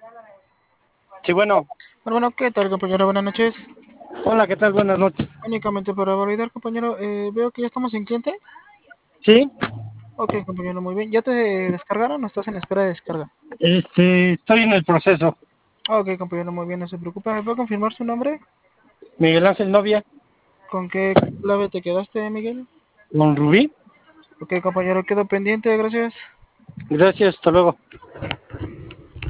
Sí, bueno. Bueno, ¿qué tal, compañero? Buenas noches. Hola, ¿qué tal? Buenas noches. Únicamente para validar, compañero, veo que ya estamos en cliente. Sí, Ok, compañero, muy bien. ¿Ya te descargaron o estás en espera de descarga? estoy en el proceso. Ok, compañero, muy bien, no se preocupe. ¿Me puede confirmar su nombre? Miguel Ángel Novia, ¿Con qué clave te quedaste, Miguel? con Rubí. Ok, compañero, quedo pendiente, gracias. Gracias, hasta luego.